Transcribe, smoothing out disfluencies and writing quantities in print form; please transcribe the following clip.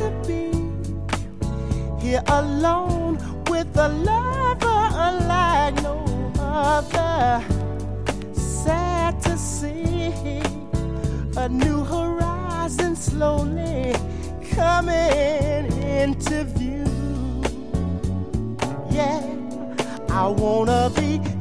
to be here alone with a lover unlike no other. Sad to see a new horizon slowly coming into view. Yeah, I wanna be